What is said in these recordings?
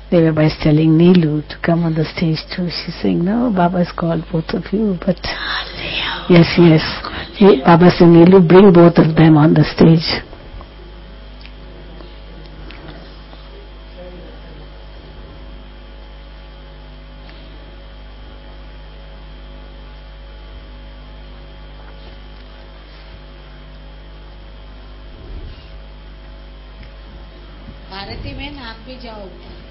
Devaba is telling Neelu to come on the stage too. She's saying, no, Baba's called both of you, but yes. Baba said, Neelu, bring both of them on the stage. Bharti बहन आप भी जाओ.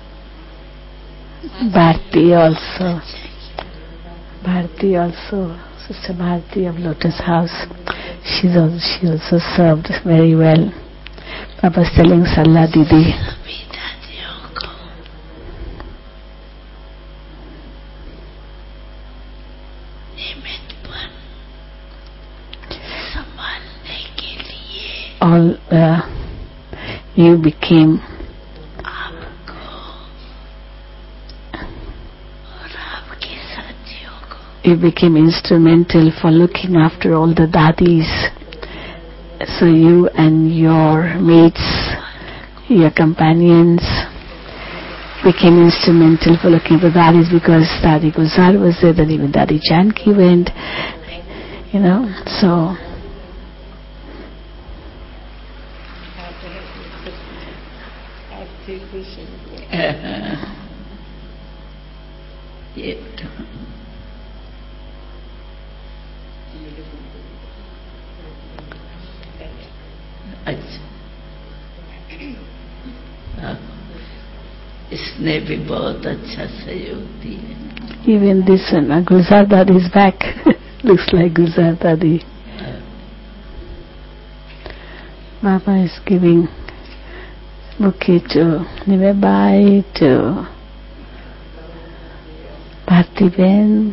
Bharti also, Sister Bharti of Lotus House, she also served very well. Papa's telling Sarla Didi. All you became instrumental for looking after all the dadis. So you and your mates, your companions, became instrumental for looking after the dadis, because Dadi Guzar was there, then even Dadi Janki went, so. इसने भी बहुत अच्छा सहयोग दिया. Even this one, Gulzar Dadi is back. Looks like Gulzar Dadi. Baba is giving bouquet to Nivebai, to Bharti Ben.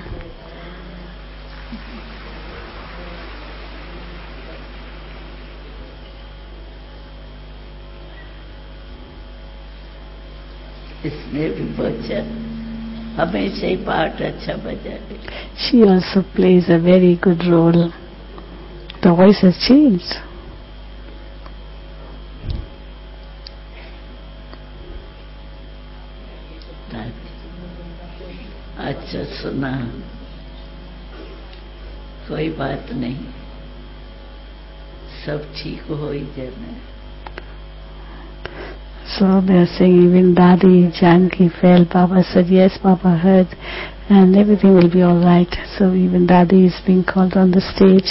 इसने भी बचा, हमेशा ही पार्ट अच्छा बजा. She also plays a very good role. The voice has changed. अच्छा सुना, कोई बात नहीं, सब ठीक हो ही जाना. So they are saying even Dadi Janki fell. Baba said, yes, Baba heard, and everything will be all right. So even Dadi is being called on the stage.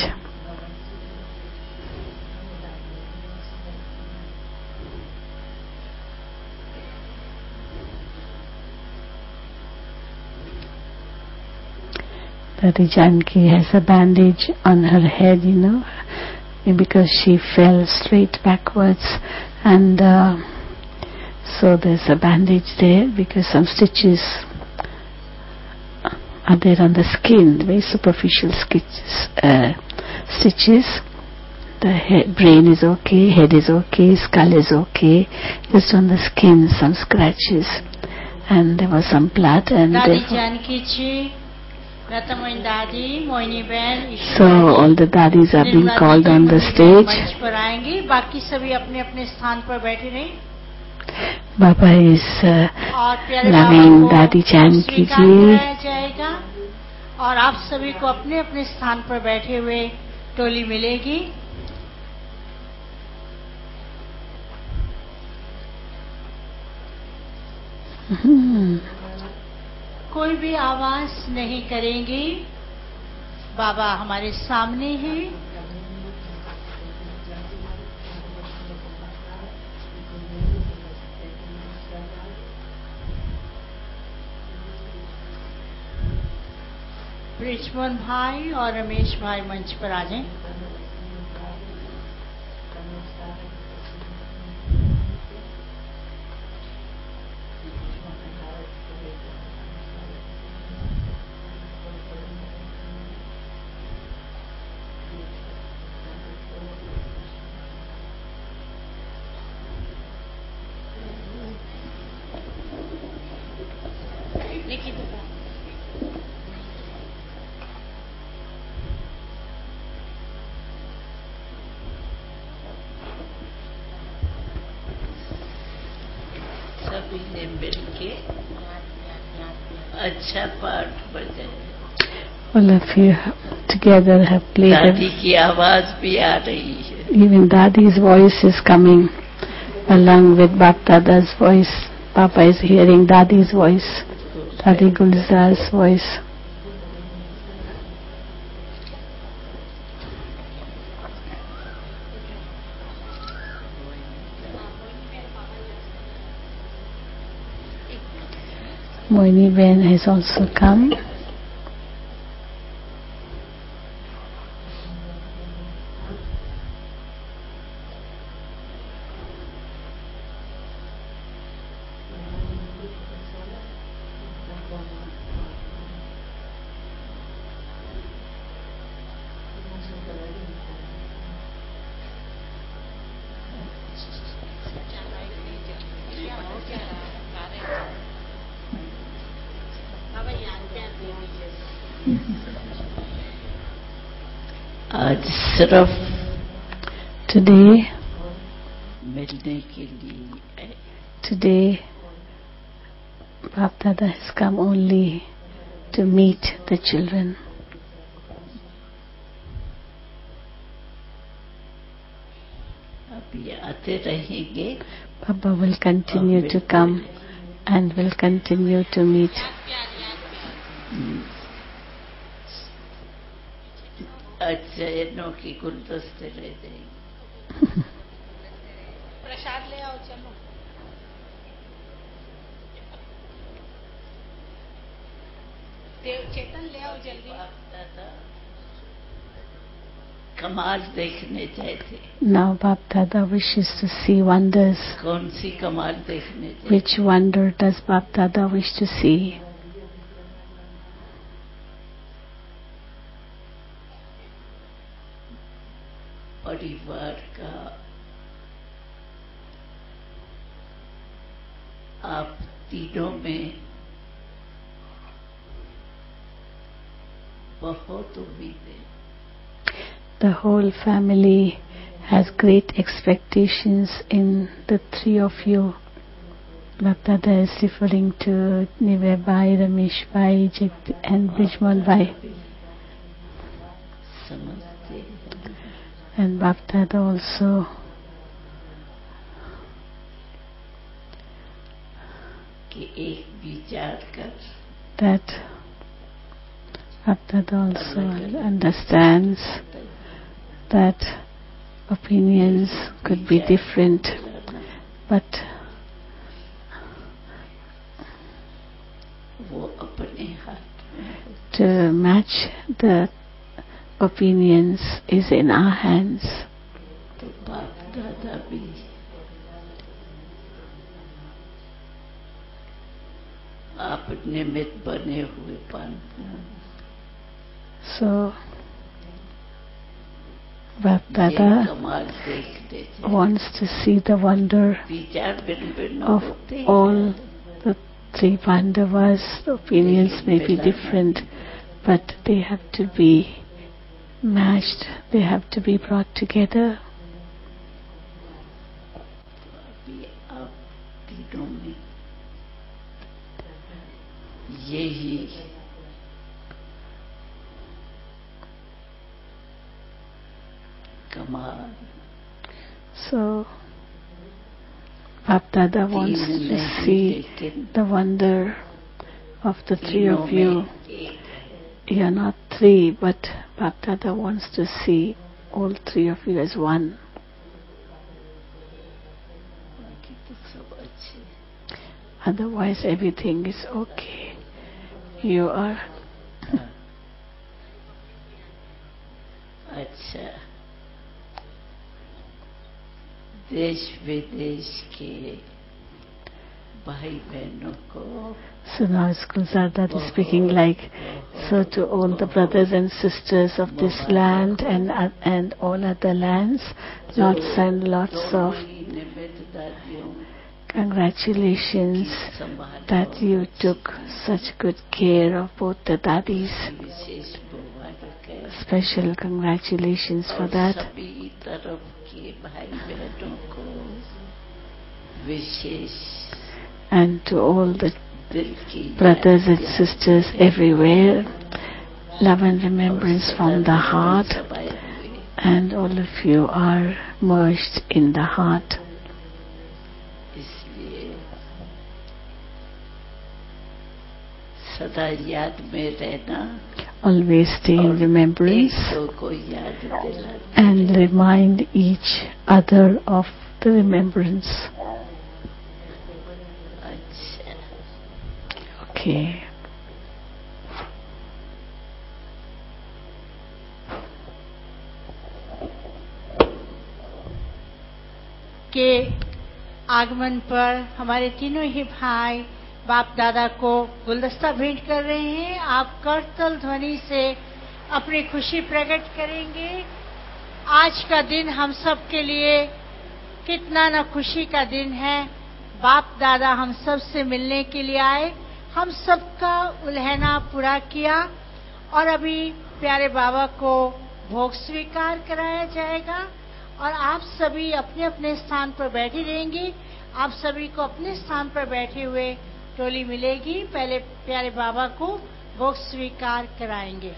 Dadi Janki has a bandage on her head, because she fell straight backwards, and so there's a bandage there because some stitches are there on the skin, very superficial stitches. The brain is okay, head is okay, skull is okay, just on the skin some scratches, and there was some blood, and so all the dadis are being called on the stage. Baba is loving Dadi Janki ji. और आप सभी को अपने अपने स्थान पर बैठे हुए टोली मिलेगी. कोई भी आवाज नहीं करेंगी. बाबा हमारे सामने हैं. ब्रिजमोहन भाई और रमेश भाई मंच पर आ जाएं. देखिए. सभी ने मिलके अच्छा पाठ बजाया। All of you together have played. दादी की आवाज भी आ रही है। Even Dadi's voice is coming along with Bapdada's voice. Papa is hearing Dadi's voice, Dadi Gulzar's voice. Moini Ben has also come. आज सिर्फ Today, मिलने के लिए आए। today, Bapdada has come only to meet the children. अभी आते रहेंगे। Papa will continue to come and will continue to meet. अच्छा एनो की गुलदस्ते ले जाएंगे। प्रसाद ले आओ, चलो। चेतन ले आओ जल्दी। कमाल देखने जाते। Now Bapdada wishes to see wonders. कौन सी कमाल देखने जाते? Which wonder does Bapdada wish to see? परिवार का आप तीनों में बहुत उम्मीदें। The whole family has great expectations in the three of you. Bapdada is referring to Nive Bhai, Ramesh Bhai, and Brijmal Bhai. समझते हैं And Bapdada also कि एक विचार कर that Bapdada also understands that opinions could be different, but वो अपने हाथ में to match the opinions is in our hands. तो बाप दादा भी आप निमित्त बने हुए पानपुर। So Bapdada कमाल देखते wants to see the wonder विचार भिन्न of होते all the three Pandavas. The opinions may be different, but they have to be matched, they have to be brought together. अभी आप तीनों में यही कमाल। So Bapdada wants to see the wonder of the three of you. You are not three, but Bapdada wants to see all three of you as one. बाकी तो सब अच्छे। Otherwise everything is okay. You are अच्छा देश विदेश के भाई बहनों को So now it's Gulzardat is speaking like, so to all the brothers and sisters of this land and all other lands, lots and lots of congratulations that you took such good care of both the daddies. Special congratulations for that. सभी तरफ के भाई बहनों को विशेष and to all the brothers and sisters everywhere. Love and remembrance from the heart, and all of you are merged in the heart. इसलिए सदा याद में रहना, always stay in remembrance को याद दिलाना, and remind each other of the remembrance. अच्छा, Okay. के आगमन पर हमारे तीनों ही भाई बाप दादा को गुलदस्ता भेंट कर रहे हैं। आप करतल ध्वनि से अपनी खुशी प्रकट करेंगे। आज का दिन हम सब के लिए कितना न खुशी का दिन है। बाप दादा हम सब से मिलने के लिए आए, हम सबका उल्हना पूरा किया और अभी प्यारे बाबा को भोग स्वीकार कराया जाएगा और आप सभी अपने अपने स्थान पर बैठे रहेंगे। आप सभी को अपने स्थान पर बैठे हुए टोली मिलेगी। पहले प्यारे बाबा को भोग स्वीकार कराएंगे।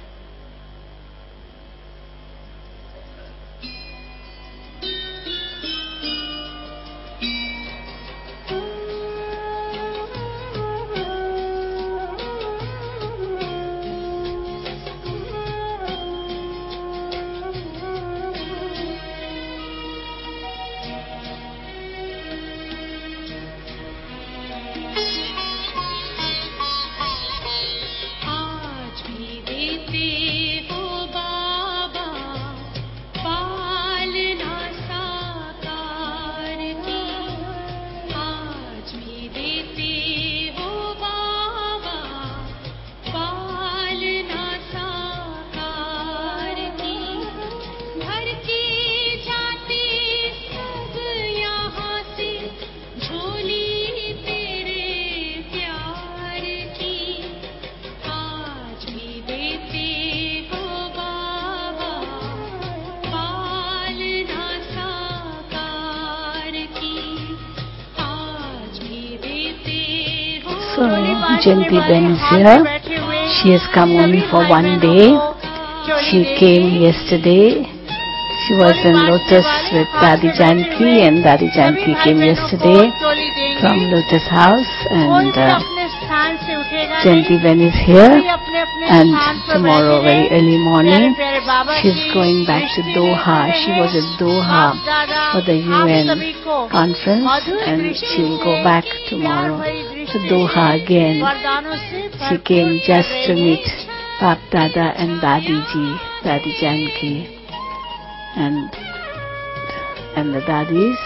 So, Jayanti Ben is here. She has come only for one day. She came yesterday. She was in Lotus with Dadi Janki, and Dadi Janki came yesterday from Lotus House, and Jayanti Ben is here, and tomorrow very early morning she's going back to Doha. She was at Doha for the UN conference, and she'll go back tomorrow to Doha again. She came just to meet Bap Dada and Dadi Ji, Dadi Janki, and the Dadis.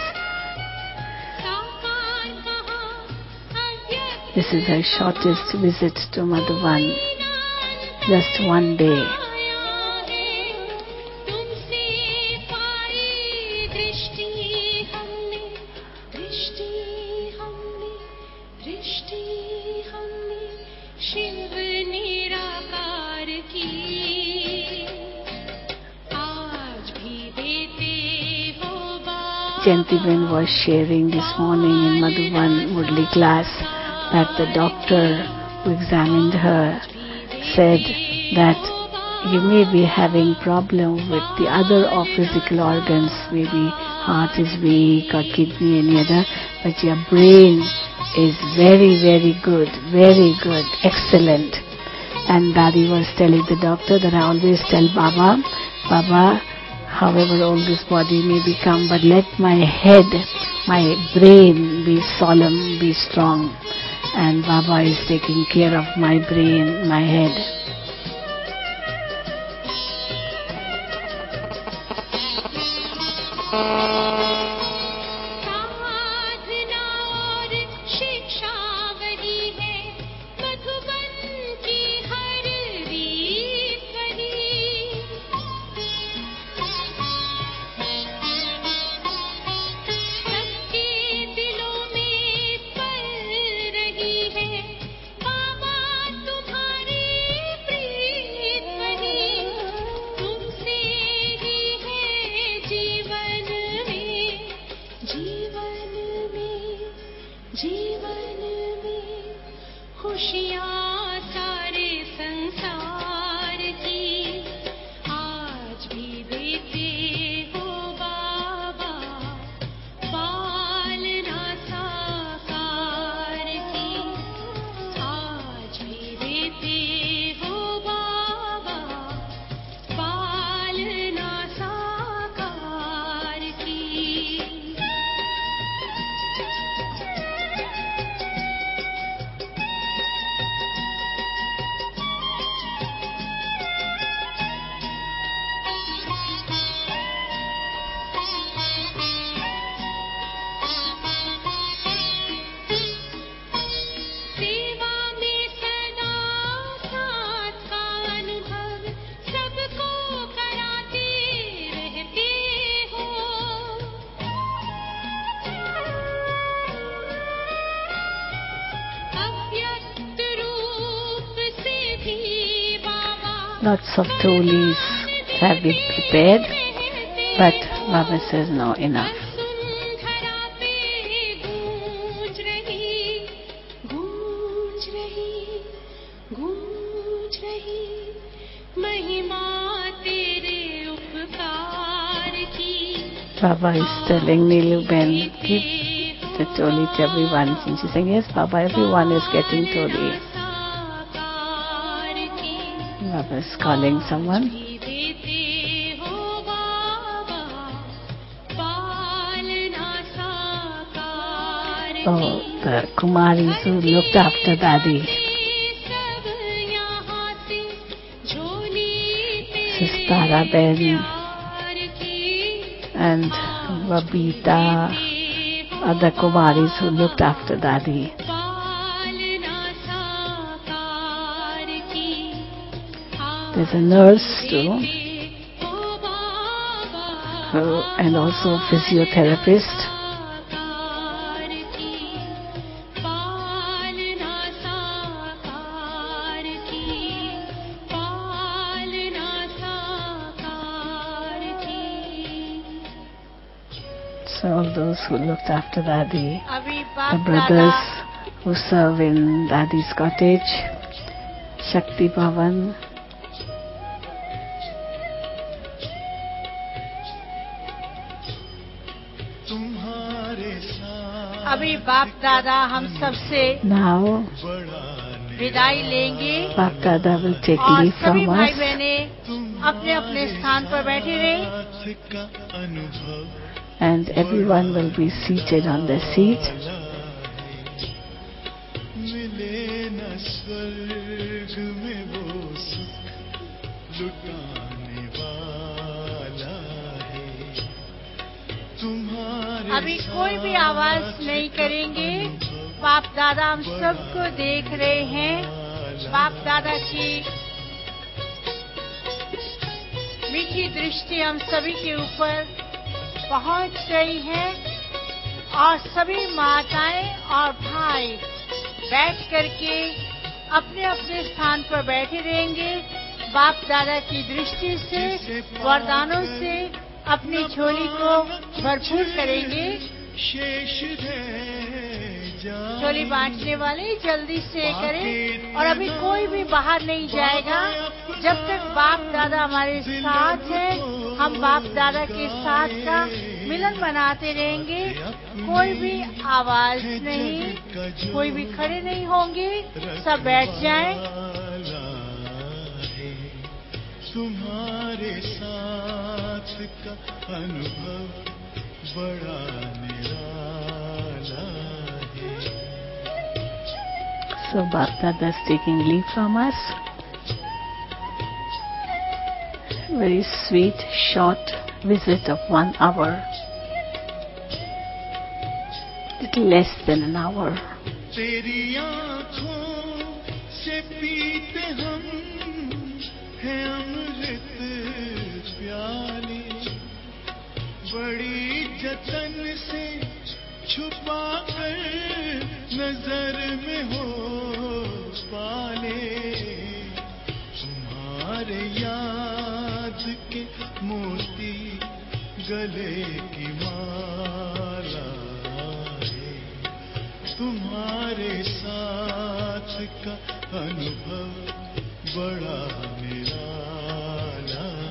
This is her shortest visit to Madhuban, just one day. Jayanti Ben was sharing this morning in Madhuban Murli class that the doctor who examined her said that you may be having problem with the other of physical organs, maybe heart is weak or kidney, any other, but your brain is very, very good, excellent. And Dadi was telling the doctor that I always tell Baba, however old this body may become, but let my head, my brain be solemn, be strong. And Baba is taking care of my brain, my head. जीवन Lots of tolis have been prepared, but Baba says no, enough. Baba is telling Neeluben, give the toli to everyone. And she's saying, yes, Baba, everyone is getting toli. Baba is calling someone. Oh, the Kumaris who looked after Dadi. Sistara Ben and Babita, other Kumaris who looked after Dadi. There's a nurse too, and also a physiotherapist. So all those who looked after Dadi, the brothers who serve in Dadi's cottage, Shakti Bhavan, अभी बाप दादा हम सबसे now विदाई लेंगे Bap Dada will take और leave सभी from भाई us, बहने अपने अपने स्थान पर बैठे रहें and everyone will be seated on their seat. अभी कोई भी आवाज नहीं करेंगे। बाप दादा हम सबको देख रहे हैं। बाप दादा की मीठी दृष्टि हम सभी के ऊपर पहुंच रही है और सभी माताएं और भाई बैठ करके अपने अपने स्थान पर बैठे रहेंगे। बाप दादा की दृष्टि से, वरदानों से अपनी झोली को भरपूर करेंगे। झोली बांटने वाले जल्दी से करें और अभी कोई भी बाहर नहीं जाएगा जब तक बाप दादा हमारे साथ हैं। हम बाप दादा के साथ का मिलन बनाते रहेंगे। कोई भी आवाज नहीं, कोई भी खड़े नहीं होंगे, सब बैठ जाएं। तुम्हारे साथ का अनुभव बड़ा निराला है। So Bap Dada is taking leave from us. Very sweet, short visit of 1 hour. Little less than an hour. तेरी आँखों से पीते हम हैं अमृत प्याले, बड़ी जतन से छुपा कर नजर में हो पाले। तुम्हारे याद के मोती गले की माला है। तुम्हारे साथ का अनुभव बड़ा निराला है।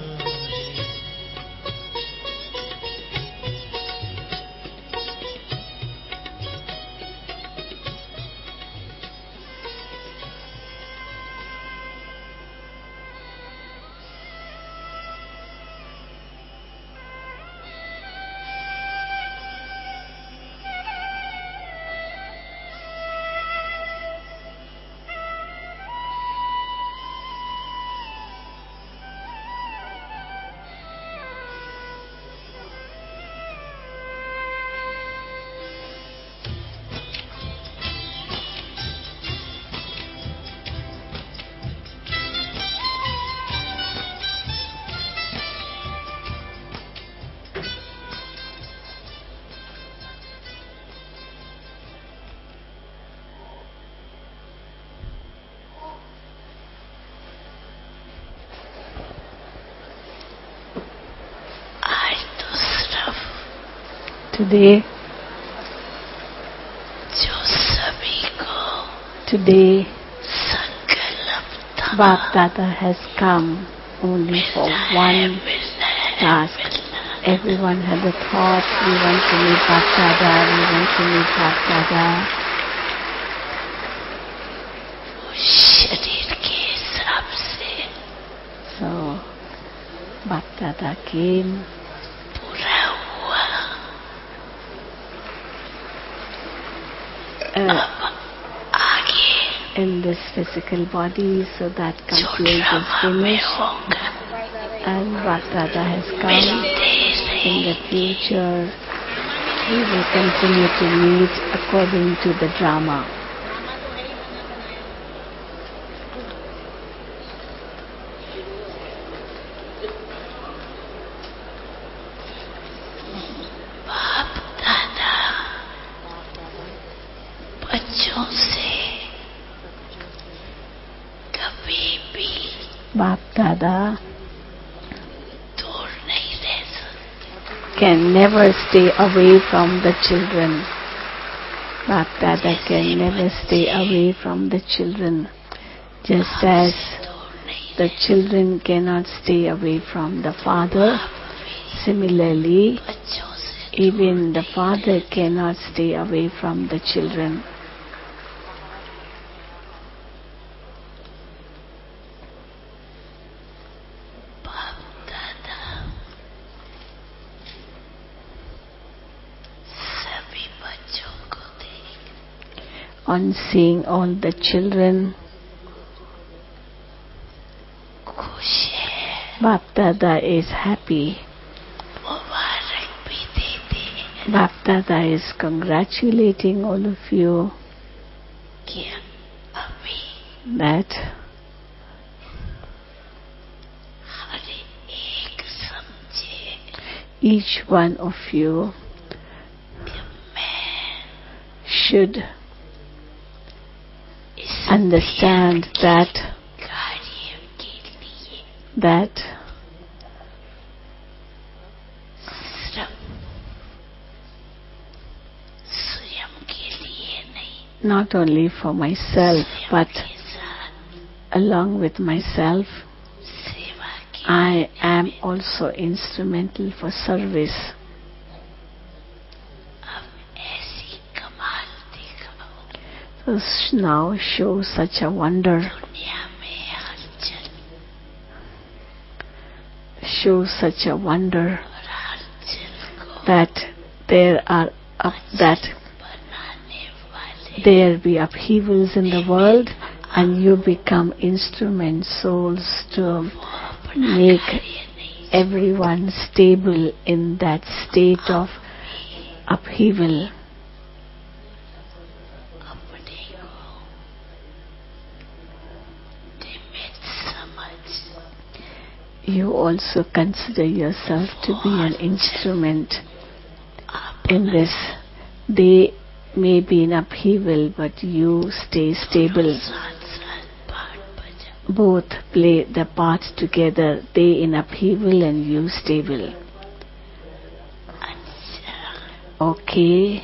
Today, Bap Dada has come only for one task. Everyone had a thought, we want to meet Bap Dada, we want to meet Bap Dada. So, Bap Dada came. In this physical body, so that complaint is finished, and Bap Dada has come. In the future, we will continue to meet according to the drama. Bap Dada can never stay away from the children. Bap Dada can never stay away from the children, just as the children cannot stay away from the father. Similarly, even the father cannot stay away from the children. On seeing all the children, Bap Dada is happy. Bap Dada is congratulating all of you that each one of you should understand that not only for myself, but along with myself, I am also instrumental for service. So now show such a wonder. Show such a wonder that there be upheavals in the world, and you become instrument souls to make everyone stable in that state of upheaval. You also consider yourself to be an instrument in this. They may be in upheaval, but you stay stable. Both play the part together, they in upheaval and you stable. Okay.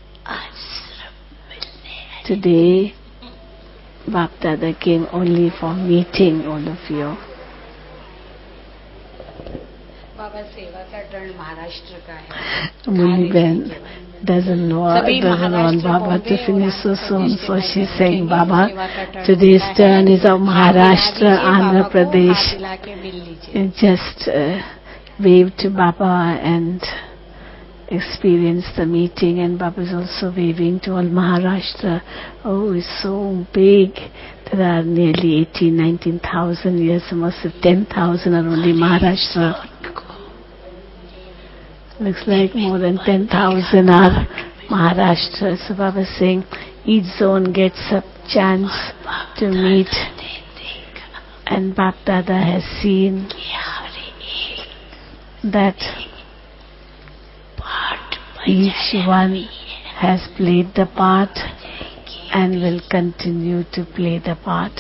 Today, Bap Dada came only for meeting all of you. Muni Ben doesn't want Baba to finish so soon, so she's saying, Baba, today's turn is of Maharashtra, Andhra Pradesh. And just wave to Baba and experience the meeting. And Baba is also waving to all Maharashtra. Oh, it's so big. There are nearly 19,000 years, almost 10,000 are only Maharashtra. Looks like more than 10,000 are Maharashtra. So Baba is saying each zone gets a chance to meet. And Bap Dada has seen that each one has played the part and will continue to play the part.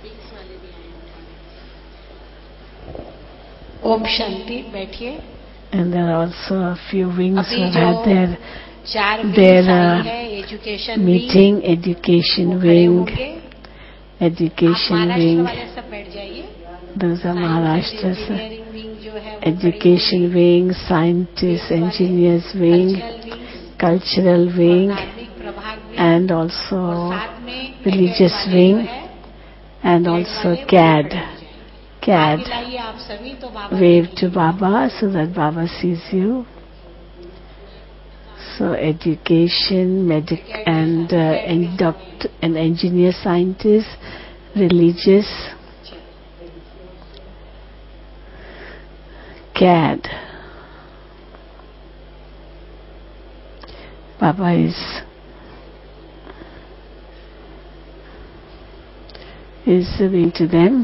Om Shanti, बैठिए. And there are also a few wings who अभी have had their 4 their, wings आई है education meeting, education वो खड़े wing, होंगे आप education Maharashtra wing. वाले सब बैठ जाइए Those are science and Maharashtra. Engineering wing जो है वो खड़ी Education होगी wing, scientists, engineers wing, cultural cultural wings और wing, धार्मिक प्रभाग विंग and और also साथ में religious वाले wing, जो है and हेड also वाले वो CAD. खड़े हो जाएंगे। CAD. आगे लाइए आप सभी तो बाबा Wave to देखेंगे। Baba so that Baba sees you. So education, and doctor and engineer, scientist, religious, CAD. Baba is giving to them.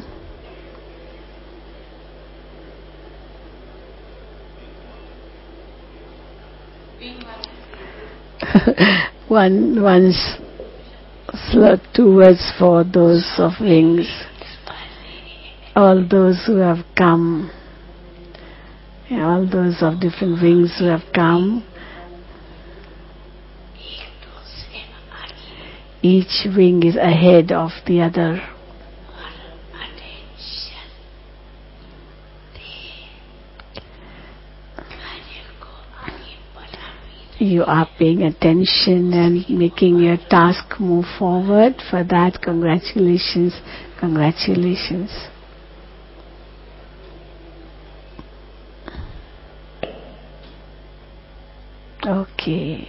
Once two words for those of wings, all those who have come, all those of different wings who have come. Each wing is ahead of the other. You are paying attention and making your task move forward. For that, congratulations, congratulations. Okay.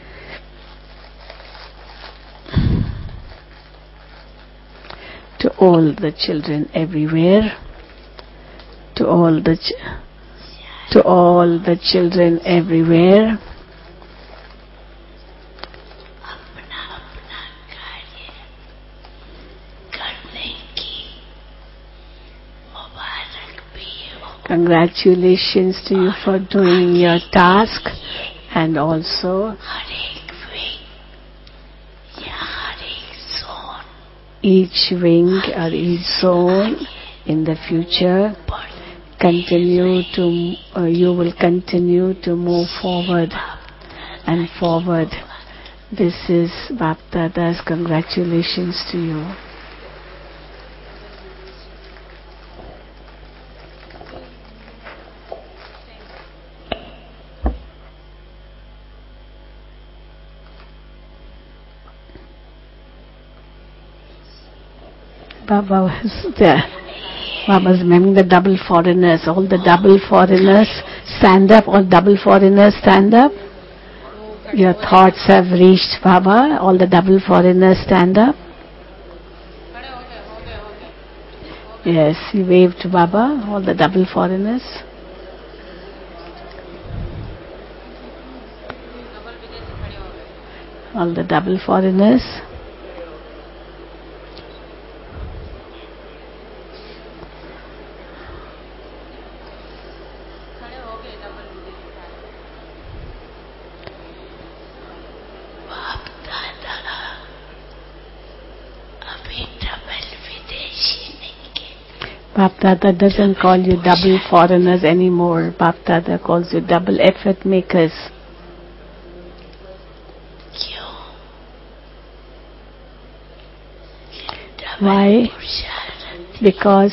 To all the children everywhere, to all the children everywhere, congratulations to you for doing your task, and also each wing or each zone in the future you will continue to move forward and forward. This is Bapdada's congratulations to you. Baba was there. Baba's remembering the double foreigners. All the double foreigners stand up. All double foreigners stand up. Your thoughts have reached Baba. All the double foreigners stand up. Yes, you wave to Baba. All the double foreigners. All the double foreigners. Bapdada doesn't call you double foreigners anymore. Bapdada calls you double effort makers. Why? Because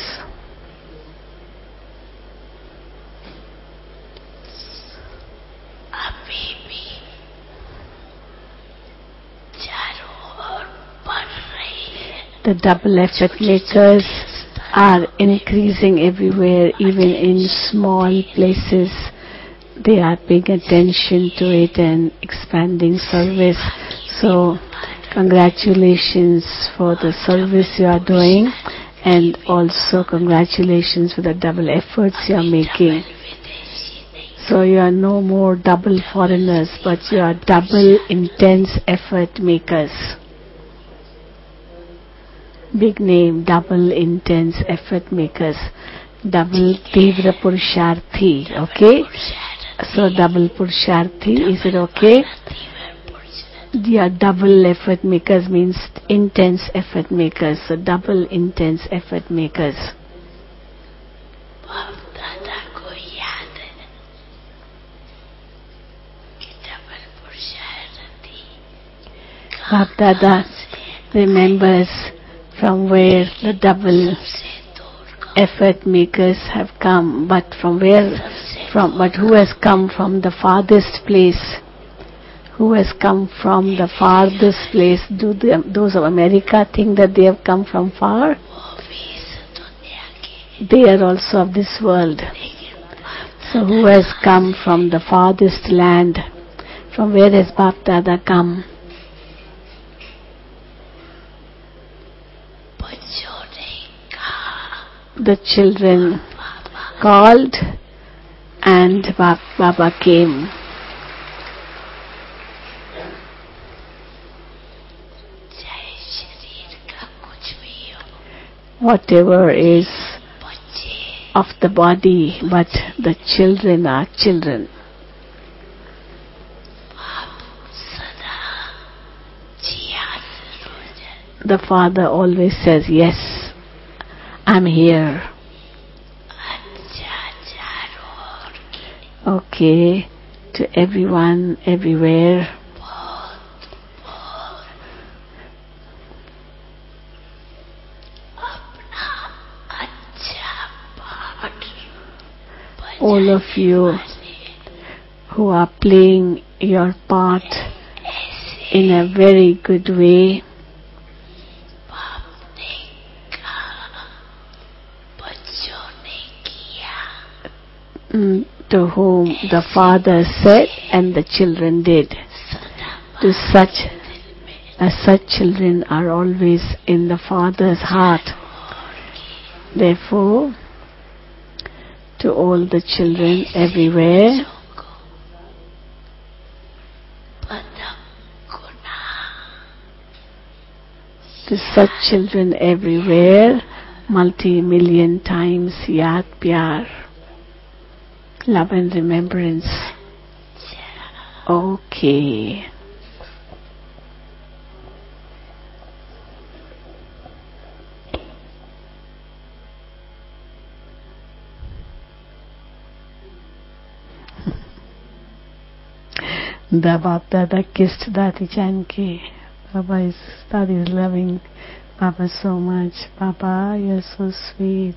the double effort makers are increasing everywhere, even in small places. They are paying attention to it and expanding service. So, congratulations for the service you are doing, and also congratulations for the double efforts you are making. So you are no more double foreigners, but you are double intense effort makers. Big name, double intense effort makers. Double Tivra Purusharthi, okay? So double Purusharthi, is it okay? Yeah, double effort makers means intense effort makers. So double intense effort makers. Bap Dada remembers from where the double effort makers have come, but but who has come from the farthest place? Who has come from the farthest place? Do those of America think that they have come from far? They are also of this world. So who has come from the farthest land? From where has Bap Dada come? The children called and Baba came. Whatever is of the body, but the children are children. The father always says, yes, I'm here. Okay, to everyone, everywhere. All of you who are playing your part in a very good way, to whom the father said and the children did. To such children are always in the father's heart. Therefore, to all the children everywhere, to such children everywhere, multi-million times yaad pyar, love and remembrance. Okay. The Bap Dada kissed Dadi Janki. Dadi is loving Papa so much. Papa, you're so sweet.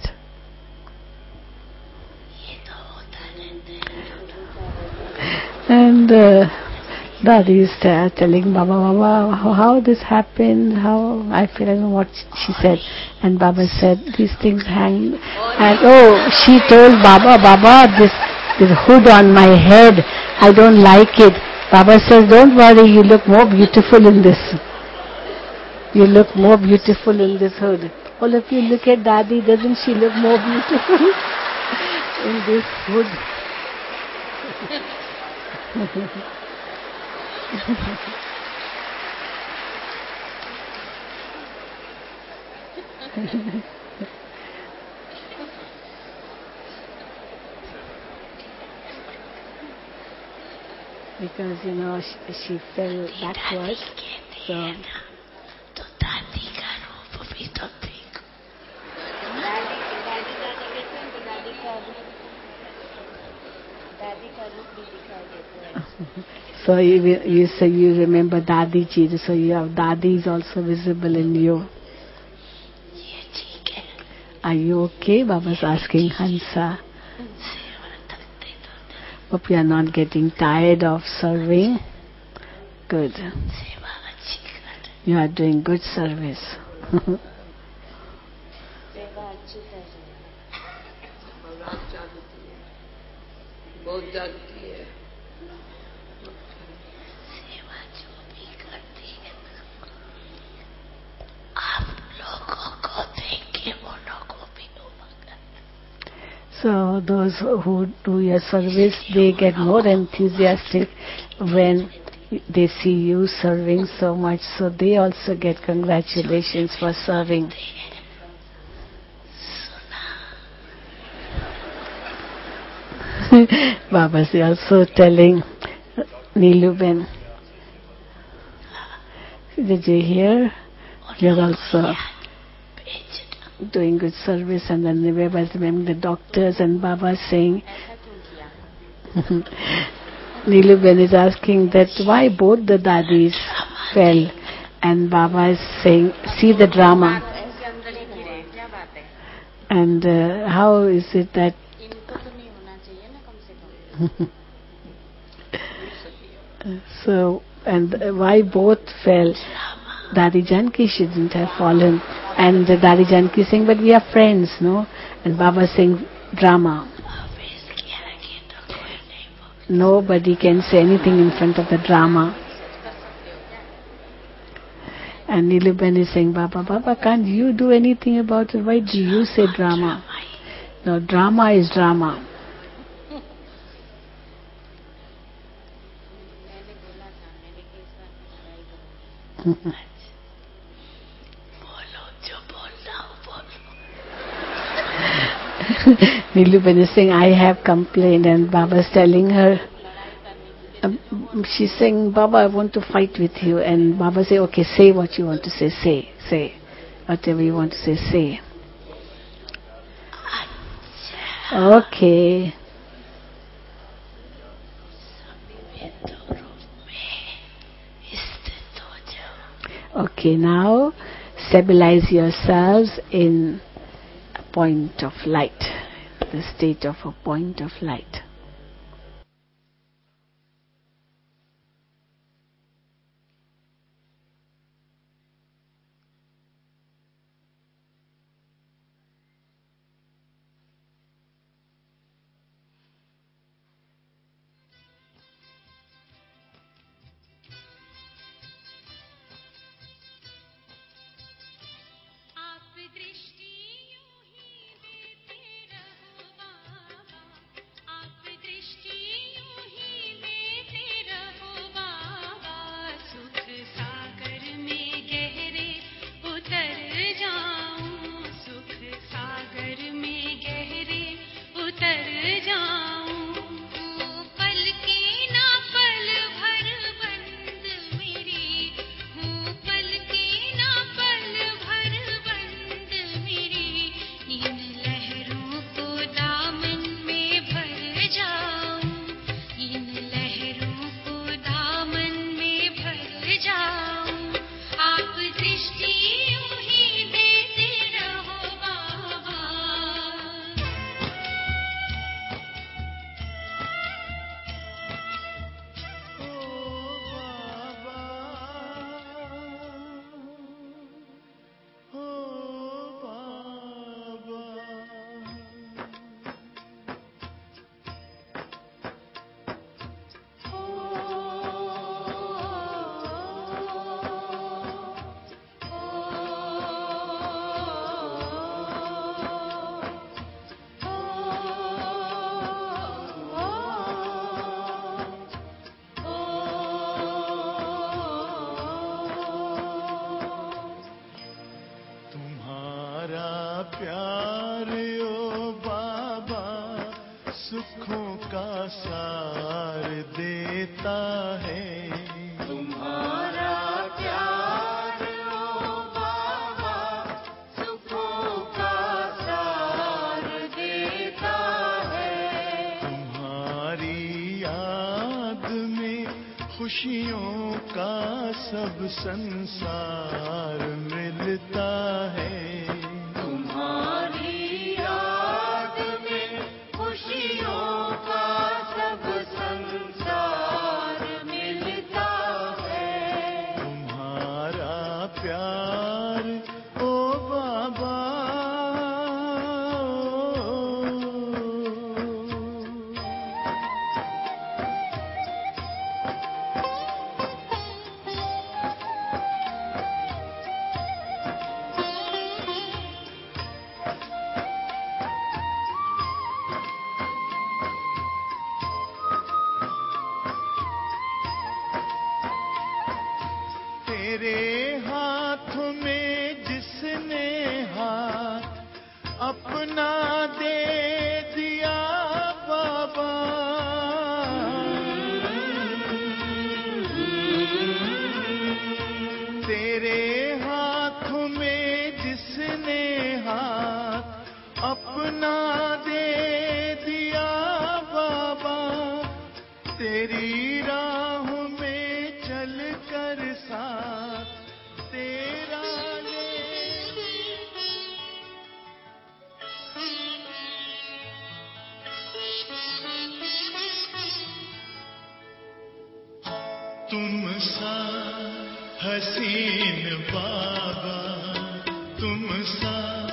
And Dadi is telling Baba, how this happened, how I feel, I don't know what she said. And Baba said, these things hang. And she told Baba, this hood on my head, I don't like it. Baba says, don't worry, you look more beautiful in this. You look more beautiful in this hood. All of you look at Dadi, doesn't she look more beautiful in this hood? Because she fell backwards, so so you say you remember Dadi ji, so you have Dadi is also visible in you. Are you okay? Baba's asking Hansa. Hope you are not getting tired of serving. Good. You are doing good service. So those who do your service, they get more enthusiastic when they see you serving so much. So they also get congratulations for serving. Baba is also telling Neeluben, did you hear? You're also doing good service. And then Baba is remembering the doctors, and Baba is saying, Neeluben is asking that why both the Dadis fell. And Baba is saying, see the drama. And how is it that so, and why both fell? Dadi Janki shouldn't have fallen, and Dadi Janki saying, but we are friends, no? And Baba saying, drama. Nobody can say anything in front of the drama. And Niluben is saying, Baba, can't you do anything about it? Why do you say drama? No, drama is drama. Niluben is saying, I have complained, and Baba is telling her, she's saying, Baba, I want to fight with you. And Baba say, okay, say what you want to say. Say. Whatever you want to say. Okay. Okay, now stabilize yourselves in a point of light, the state of a point of light. प्यार ओ बाबा सुखों का सार देता है। तुम्हारा प्यार ओ बाबा सुखों का सार देता है। तुम्हारी याद में खुशियों का सब संसार मिलता है। तेरे हाथों में जिसने हाथ अपना दे दिया बाबा, तेरे हाथों में जिसने हाथ अपना दे दिया बाबा, तेरी राहों में चल कर साथ तुम सा हसीन बाबा, तुम सा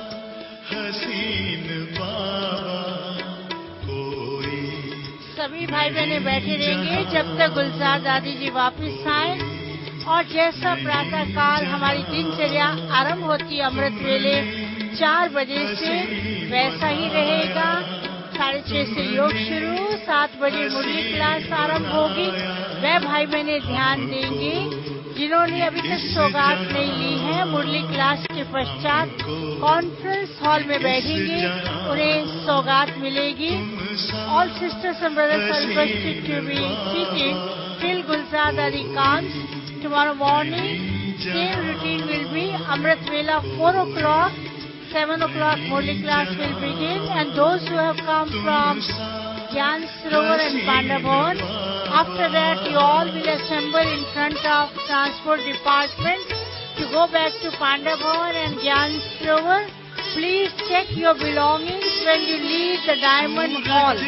हसीन बाबा कोई। सभी भाई बहने बैठे रहेंगे जब तक गुलजार दादी जी वापस आए। और जैसा प्रातः काल हमारी दिनचर्या आरंभ होती है अमृत वेले 4 बजे से, वैसा ही रहेगा। 6:30 से योग शुरू, 7 बजे मुरली क्लास आरंभ होगी। वह भाई बहने ध्यान देंगे जिन्होंने अभी तक सौगात नहीं ली है, मुरली क्लास के पश्चात कॉन्फ्रेंस हॉल में बैठेंगे, उन्हें सौगात मिलेगी। All sisters and brothers are requested to be seated till Gulzar Dadi comes. Tomorrow morning, same routine will be Amrit Vela 4 o'clock, 7 o'clock Murli class will begin, and those who have come from Gyan Sarovar and Pandabhavan, after that you all will assemble in front of Transport Department to go back to Pandabhavan and Gyan Sarovar. Please check your belongings when you leave the Diamond Hall.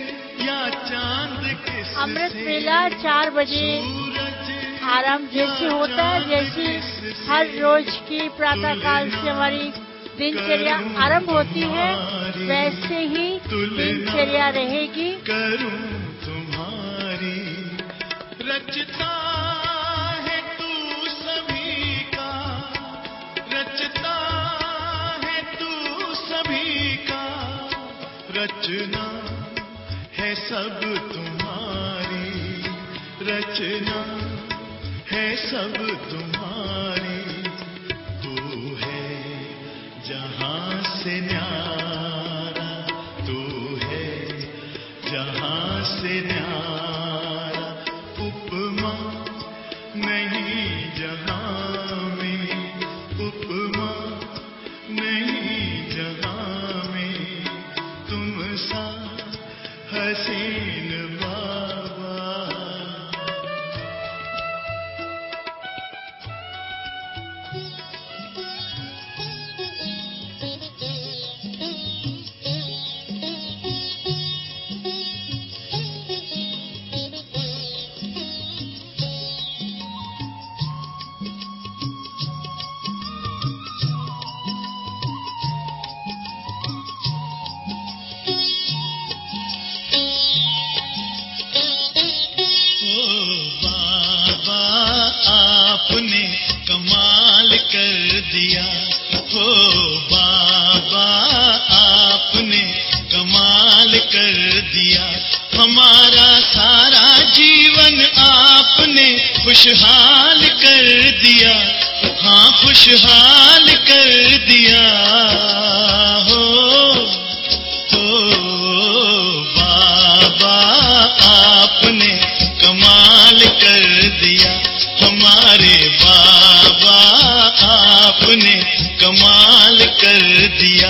Amrit Vela 4 बजे आरंभ जैसे होता है, जैसे हर रोज की प्रातः काल से हमारी दिनचर्या आरंभ होती है, वैसे ही दिनचर्या रहेगी। करूं तुम्हारी रचता है तू सभी का, रचता है तू सभी का, रचना है सब तुम्हारी, रचना है सब तुम्हारी। तू है जहां से न्यारा, तू है जहां से न्यारा, उपमा नहीं जहां में, उपमा नहीं जहां में, तुम सा हसीन बाबा। आपने कमाल कर दिया, हो बाबा आपने कमाल कर दिया। हमारा सारा जीवन आपने खुशहाल कर दिया, हाँ खुशहाल कर दिया। हो बाबा आपने कमाल कर दिया, हमारे बाबा आपने कमाल कर दिया।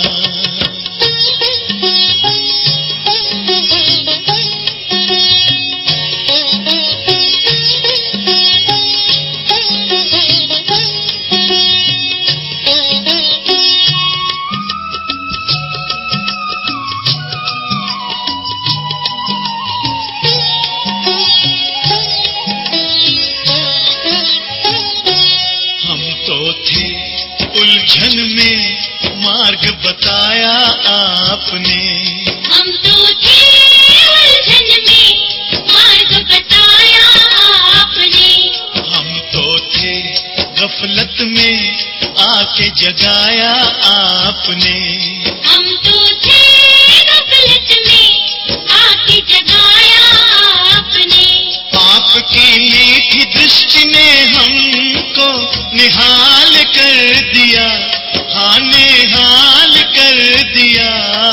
उलझन में मार्ग बताया आपने, हम तो थे उलझन में मार्ग बताया आपने, हम तो थे गफलत में आके जगाया आपने, हम तो थे गफलत में आके जगाया आपने। आपकी मीठी दृष्टि ने हमको निहाल कर दिया, हाँ निहाल कर दिया।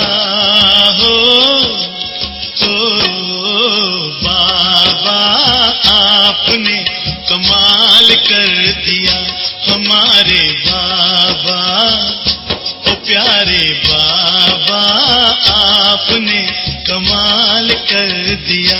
हो बाबा आपने कमाल कर दिया, हमारे बाबा ओ प्यारे बाबा आपने कमाल कर दिया।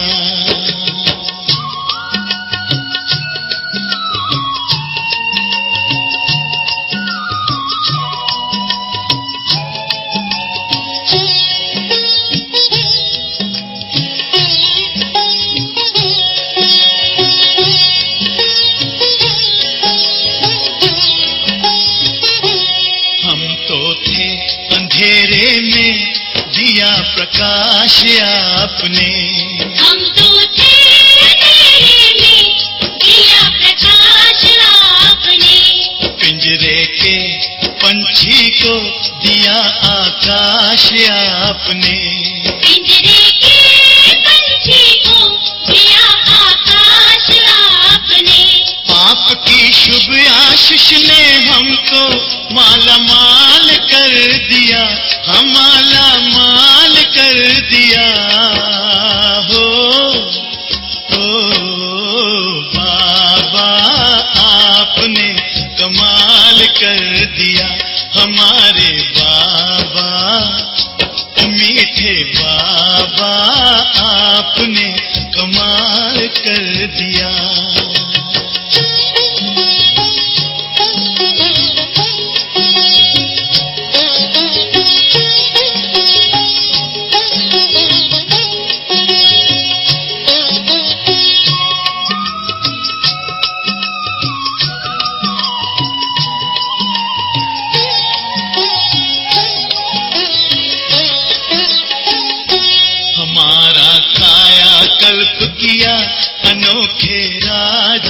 आकाश आपने। हम तो थे अंधेरे में, दिया प्रकाश आपने। पिंजरे के पंछी को दिया आकाश आपने। पिंजरे के पंछी को दिया आकाश आपने। आपकी शुभ आशीष ने हमको माला माल कर दिया, हम माला माल कर दिया। हो बाबा आपने कमाल कर दिया, हमारे बाबा मीठे बाबा आपने कमाल कर दिया। हमारा काया कल्प किया अनोखे राज